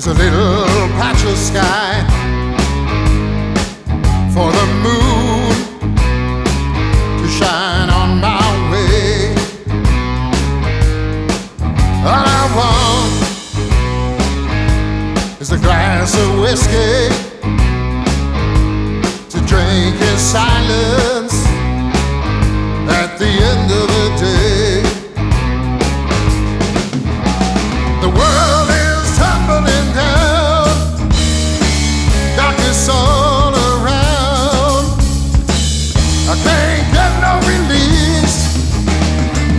is a little patch of sky for the moon to shine on my way. All I want is a glass of whiskey to drink in silence at the end of the day.